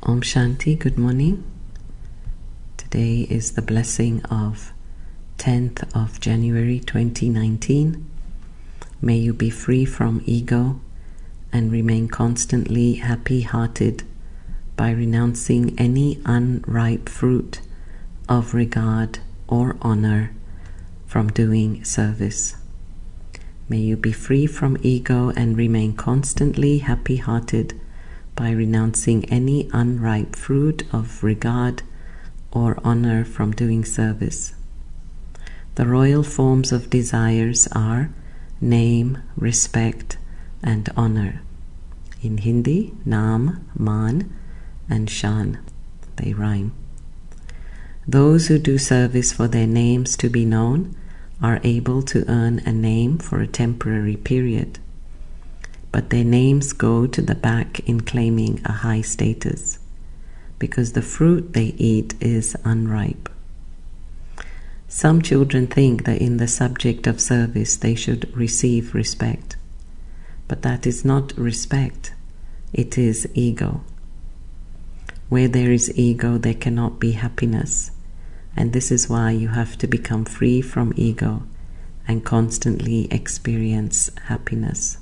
Om Shanti, good morning. Today is the blessing of 10th of January 2019. May you be free from ego and remain constantly happy-hearted by renouncing any unripe fruit of regard or honor from doing service. May you be free from ego and remain constantly happy-hearted by renouncing any unripe fruit of regard or honor from doing service. The royal forms of desires are name, respect, and honor. In Hindi, Naam, Maan, and Shan. They rhyme. Those who do service for their names to be known are able to earn a name for a temporary period, but their names go to the back in claiming a high status, because the fruit they eat is unripe. Some children think that in the subject of service they should receive respect, but that is not respect, it is ego. Where there is ego, there cannot be happiness, and this is why you have to become free from ego and constantly experience happiness.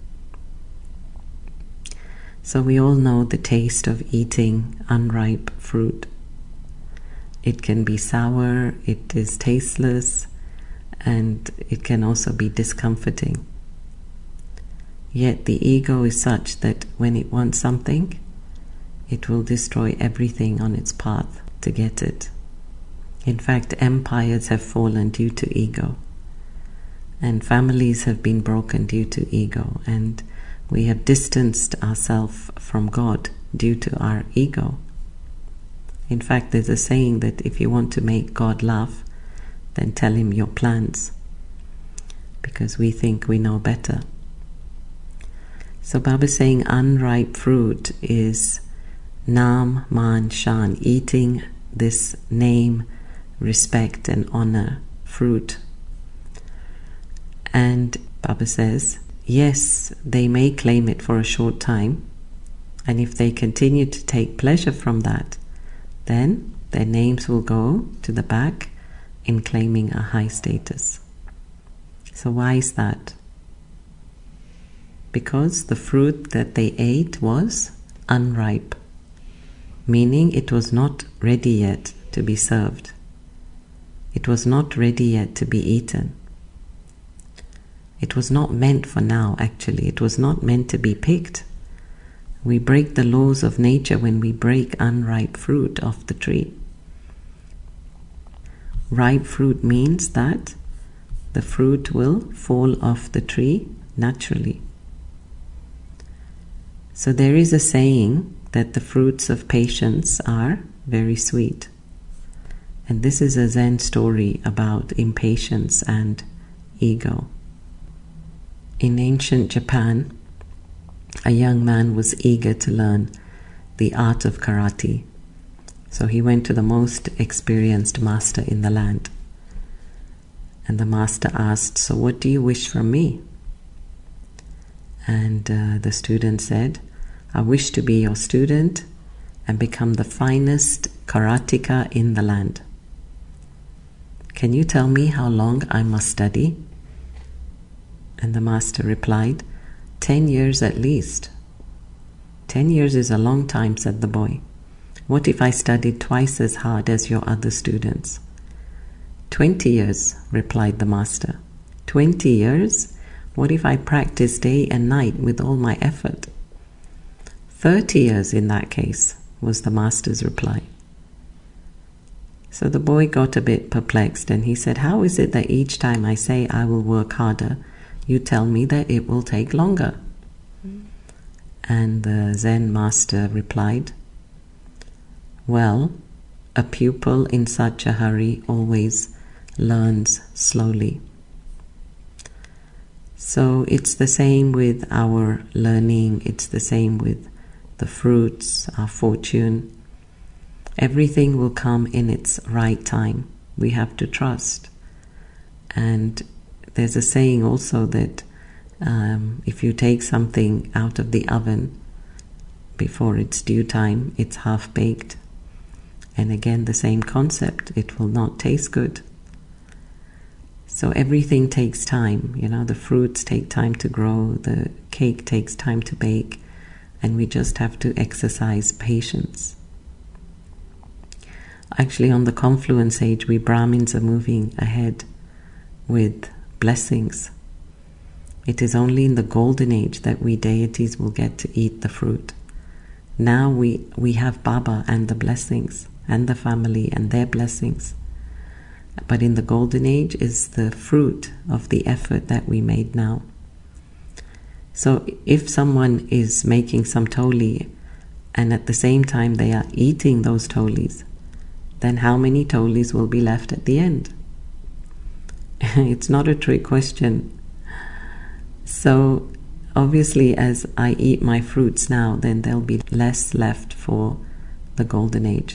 So we all know the taste of eating unripe fruit. It can be sour, it is tasteless, and it can also be discomforting. Yet the ego is such that when it wants something, it will destroy everything on its path to get it. In fact, empires have fallen due to ego, and families have been broken due to ego, and we have distanced ourselves from God due to our ego. In fact, there's a saying that if you want to make God laugh, then tell him your plans, because we think we know better. So Baba is saying unripe fruit is Naam, Maan, Shan, eating this name, respect and honor fruit. And Baba says, yes, they may claim it for a short time, and if they continue to take pleasure from that, then their names will go to the back in claiming a high status. So why is that? Because the fruit that they ate was unripe, meaning it was not ready yet to be served. It was not ready yet to be eaten. It was not meant for now, actually. It was not meant to be picked. We break the laws of nature when we break unripe fruit off the tree. Ripe fruit means that the fruit will fall off the tree naturally. So there is a saying that the fruits of patience are very sweet. And this is a Zen story about impatience and ego. In ancient Japan, a young man was eager to learn the art of karate. So he went to the most experienced master in the land. And the master asked, "So what do you wish from me?" And the student said, "I wish to be your student and become the finest karateka in the land. Can you tell me how long I must study?" And the master replied, 10 years at least. 10 years is a long time, said the boy. What if I studied twice as hard as your other students? 20 years, replied the master. 20 years? What if I practice day and night with all my effort? 30 years in that case, was the master's reply. So the boy got a bit perplexed and he said, how is it that each time I say I will work harder, you tell me that it will take longer? And the Zen master replied, well, a pupil in such a hurry always learns slowly. So it's the same with our learning, it's the same with the fruits, our fortune. Everything will come in its right time. We have to trust. And there's a saying also that if you take something out of the oven, before its due time, it's half-baked. And again, the same concept, it will not taste good. So everything takes time, the fruits take time to grow, the cake takes time to bake, and we just have to exercise patience. Actually, on the confluence age, we Brahmins are moving ahead with blessings. It is only in the golden age that we deities will get to eat the fruit. Now we have Baba and the blessings, and the family and their blessings. But in the golden age is the fruit of the effort that we made now. So if someone is making some toli and at the same time they are eating those tolis, then how many tolis will be left at the end? It's not a trick question. So obviously as I eat my fruits now, then there'll be less left for the golden age.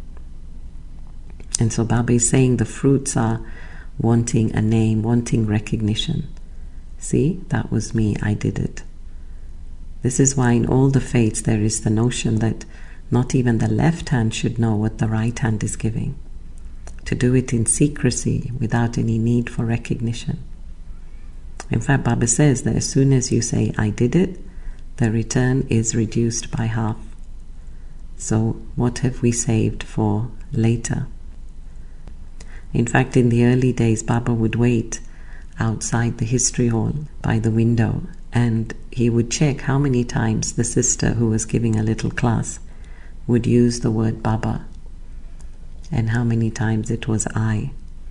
And so Baba is saying the fruits are wanting a name, wanting recognition. See, that was me, I did it. This is why in all the faiths there is the notion that not even the left hand should know what the right hand is giving. To do it in secrecy without any need for recognition. In fact, Baba says that as soon as you say, I did it, the return is reduced by half. So what have we saved for later? In fact, in the early days, Baba would wait outside the history hall by the window and he would check how many times the sister who was giving a little class would use the word Baba and how many times it was I.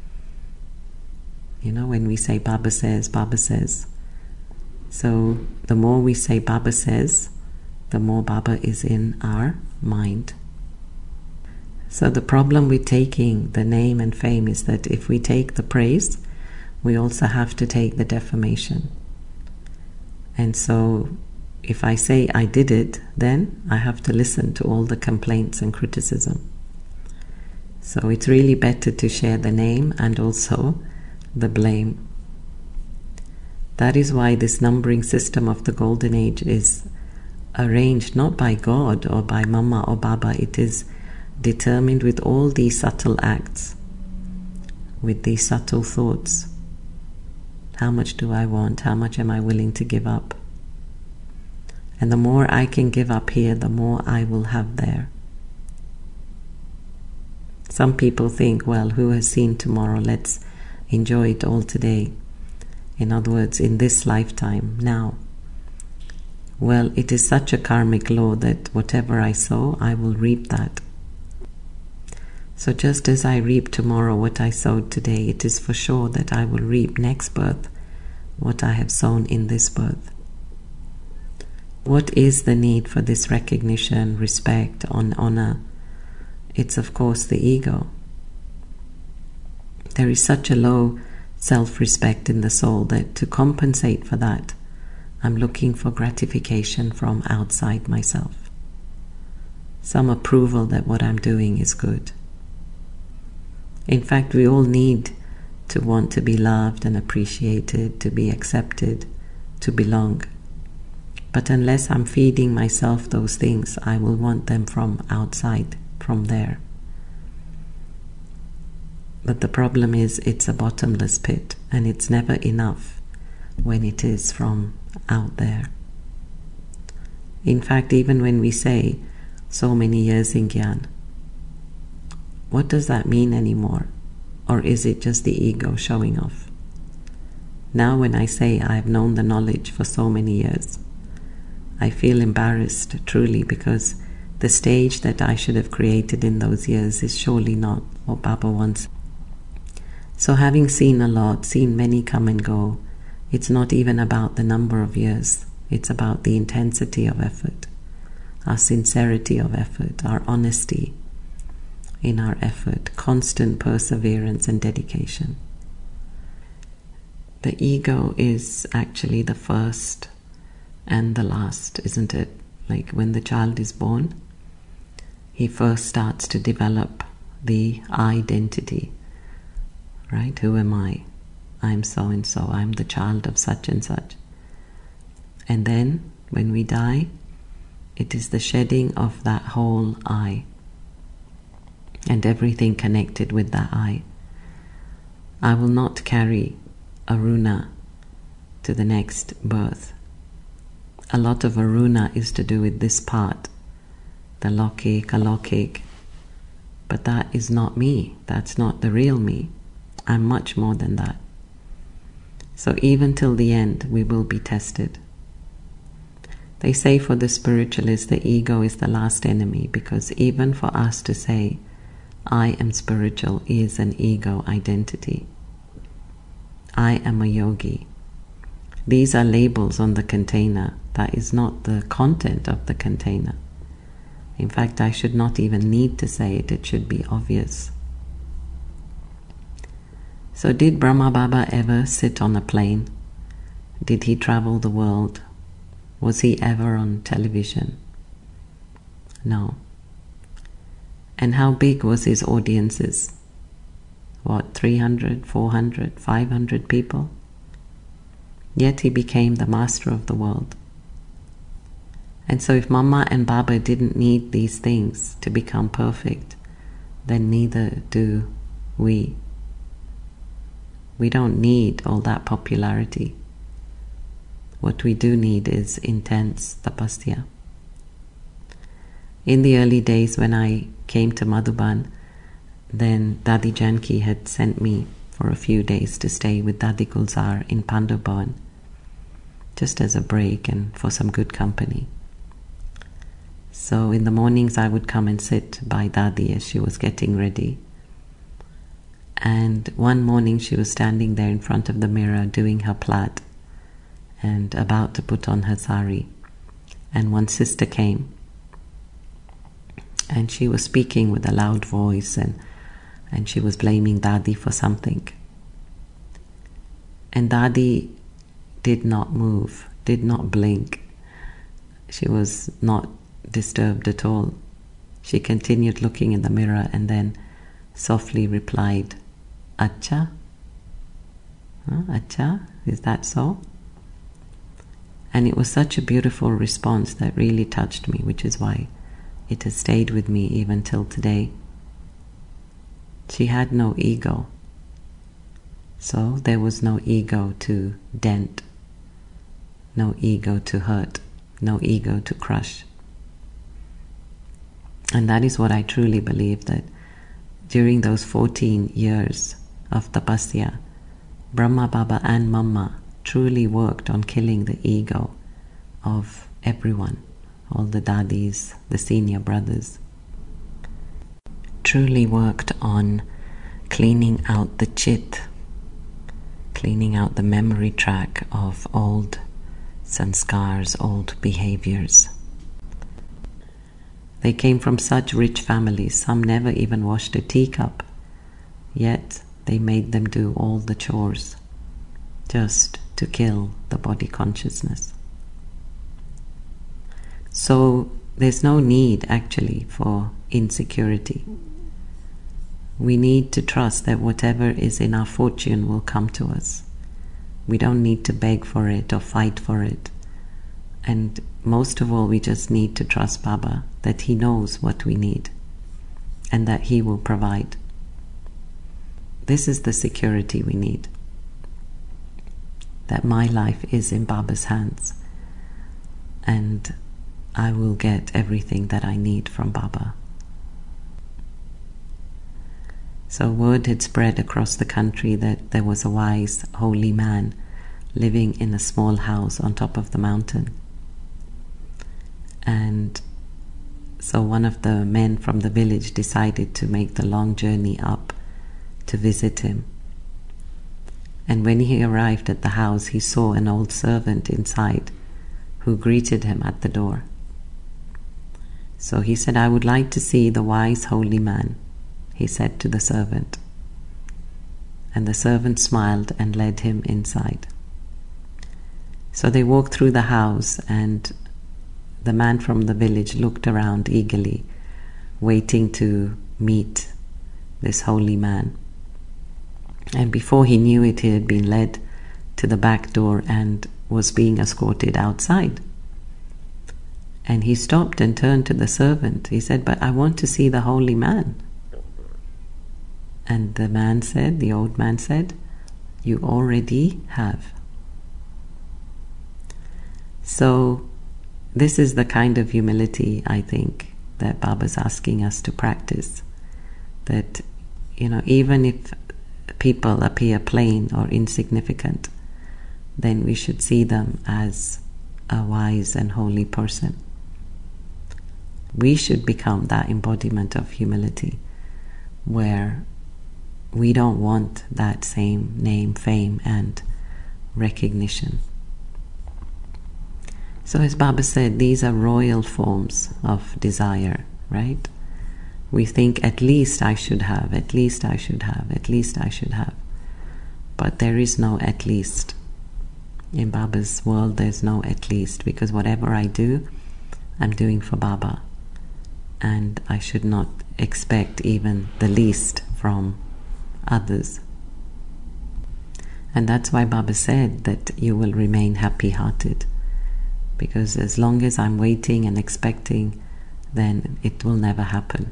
When we say Baba says, Baba says. So the more we say Baba says, the more Baba is in our mind. So the problem with taking the name and fame is that if we take the praise, we also have to take the defamation. And so if I say I did it, then I have to listen to all the complaints and criticism. So it's really better to share the name and also the blame. That is why this numbering system of the golden age is arranged not by God or by Mama or Baba. It is determined with all these subtle acts, with these subtle thoughts. How much do I want? How much am I willing to give up? And the more I can give up here, the more I will have there. Some people think, well, who has seen tomorrow? Let's enjoy it all today. In other words, in this lifetime, now. Well, it is such a karmic law that whatever I sow, I will reap that. So just as I reap tomorrow what I sowed today, it is for sure that I will reap next birth what I have sown in this birth. What is the need for this recognition, respect, honor? It's of course the ego. There is such a low self-respect in the soul that to compensate for that, I'm looking for gratification from outside myself. Some approval that what I'm doing is good. In fact, we all need to want to be loved and appreciated, to be accepted, to belong. But unless I'm feeding myself those things, I will want them from outside, from there. But the problem is it's a bottomless pit and it's never enough when it is from out there. In fact, even when we say so many years in Gyan, what does that mean anymore? Or is it just the ego showing off? Now when I say I have known the knowledge for so many years, I feel embarrassed truly because the stage that I should have created in those years is surely not what Baba wants. So having seen a lot, seen many come and go, it's not even about the number of years. It's about the intensity of effort, our sincerity of effort, our honesty in our effort, constant perseverance and dedication. The ego is actually the first and the last, isn't it? Like when the child is born, he first starts to develop the identity, right? Who am I? I'm so and so. I'm the child of such and such. And then when we die, It is the shedding of that whole I and everything connected with that I. I will not carry aruna to the next birth. A lot of aruna is to do with this part, the alokik, but that is not me. That's not the real me. I'm much more than that. So even till the end, we will be tested. They say for the spiritualist, the ego is the last enemy, because even for us to say, I am spiritual, is an ego identity. I am a yogi. These are labels on the container. That is not the content of the container. In fact, I should not even need to say it. It should be obvious. So did Brahma Baba ever sit on a plane? Did he travel the world? Was he ever on television? No. And how big was his audiences? What, 300, 400, 500 people? Yet he became the master of the world. And so if Mama and Baba didn't need these things to become perfect, then neither do we. We don't need all that popularity. What we do need is intense tapasya. In the early days when I came to Madhuban, then Dadi Janki had sent me for a few days to stay with Dadi Gulzar in Pandav Bhavan, just as a break and for some good company. So in the mornings I would come and sit by Dadi as she was getting ready. And one morning she was standing there in front of the mirror doing her plat and about to put on her sari. And one sister came and she was speaking with a loud voice and she was blaming Dadi for something. And Dadi did not move, did not blink. She was not disturbed at all. She continued looking in the mirror and then softly replied, Acha? Acha? Is that so? And it was such a beautiful response that really touched me, which is why it has stayed with me even till today. She had no ego. So there was no ego to dent, no ego to hurt, no ego to crush. And that is what I truly believe, that during those 14 years of tapasya, Brahma Baba and Mama truly worked on killing the ego of everyone, all the dadis, the senior brothers. Truly worked on cleaning out the chit, cleaning out the memory track of old sanskars, old behaviors. They came from such rich families, some never even washed a teacup, yet they made them do all the chores just to kill the body consciousness. So there's no need actually for insecurity. We need to trust that whatever is in our fortune will come to us. We don't need to beg for it or fight for it. And most of all, we just need to trust Baba, that he knows what we need and that he will provide. This is the security we need, that my life is in Baba's hands and I will get everything that I need from Baba. So word had spread across the country that there was a wise, holy man living in a small house on top of the mountain. And so one of the men from the village decided to make the long journey up to visit him. And when he arrived at the house, he saw an old servant inside who greeted him at the door. So he said, "I would like to see the wise holy man," he said to the servant. And the servant smiled and led him inside. So they walked through the house, and the man from the village looked around eagerly, waiting to meet this holy man. And before he knew it, he had been led to the back door and was being escorted outside. And he stopped and turned to the servant. He said, "But I want to see the holy man." And the old man said, "You already have." So this is the kind of humility, I think, that Baba's asking us to practice. That, even if people appear plain or insignificant, then we should see them as a wise and holy person. We should become that embodiment of humility, where we don't want that same name, fame, and recognition. So as Baba said, these are royal forms of desire, right? We think, at least I should have, at least I should have, at least I should have. But there is no at least. In Baba's world, there's no at least, because whatever I do, I'm doing for Baba. And I should not expect even the least from others. And that's why Baba said that you will remain happy-hearted. Because as long as I'm waiting and expecting, then it will never happen.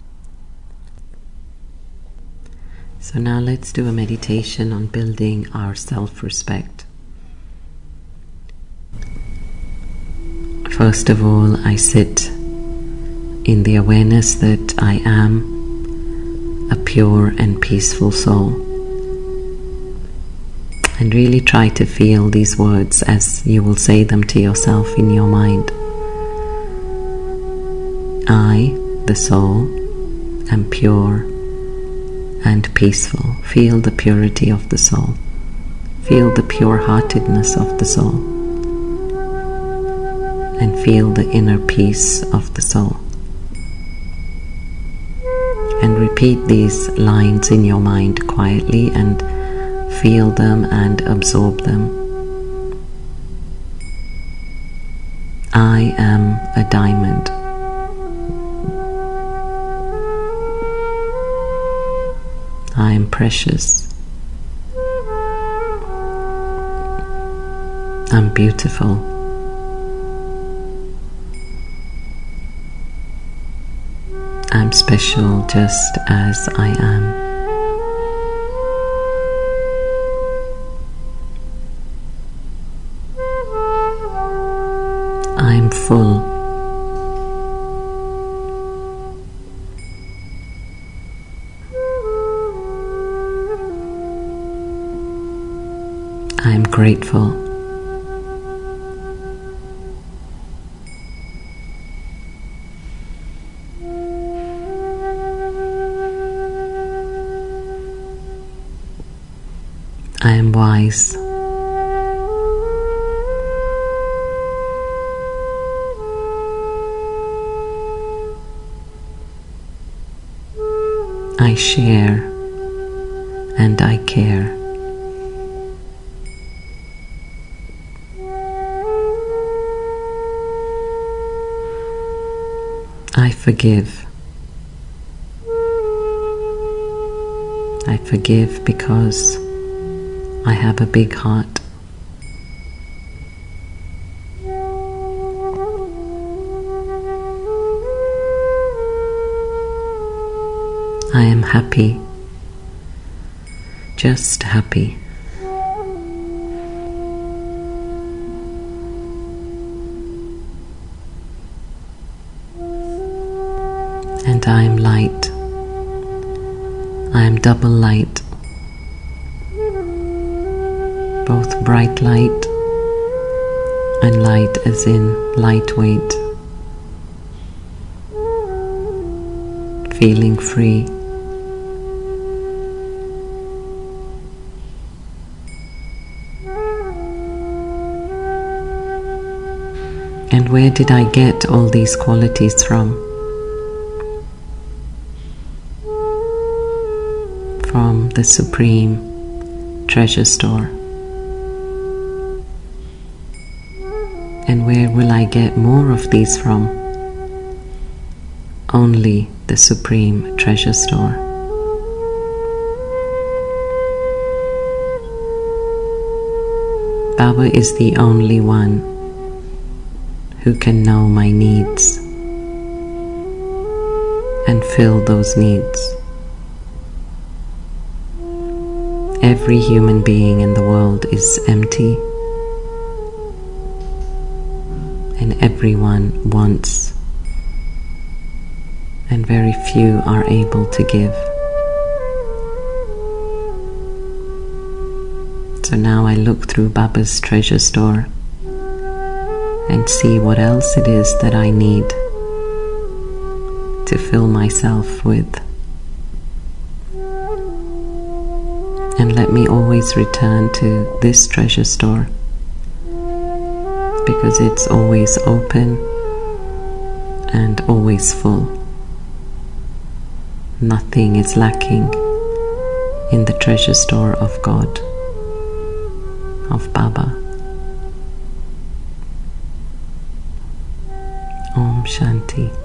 So now let's do a meditation on building our self-respect. First of all, I sit in the awareness that I am a pure and peaceful soul. And really try to feel these words as you will say them to yourself in your mind. I, the soul, am pure and peaceful. Feel the purity of the soul. Feel the pure-heartedness of the soul. And feel the inner peace of the soul. And repeat these lines in your mind quietly and feel them and absorb them. I am a diamond. I am precious. I'm beautiful. I'm special just as I am. I'm full. I'm grateful. I am wise. I share and I care. I forgive. I forgive because I have a big heart. I am happy, just happy. And I am light. I am double light, both bright light and light as in lightweight, feeling free. And where did I get all these qualities from? From the Supreme Treasure Store. And where will I get more of these from? Only the Supreme Treasure Store. Baba is the only one who can know my needs and fill those needs. Every human being in the world is empty, and everyone wants, and very few are able to give. So now I look through Baba's treasure store and see what else it is that I need to fill myself with. And let me always return to this treasure store, because it's always open and always full. Nothing is lacking in the treasure store of God, of Baba. Om Shanti.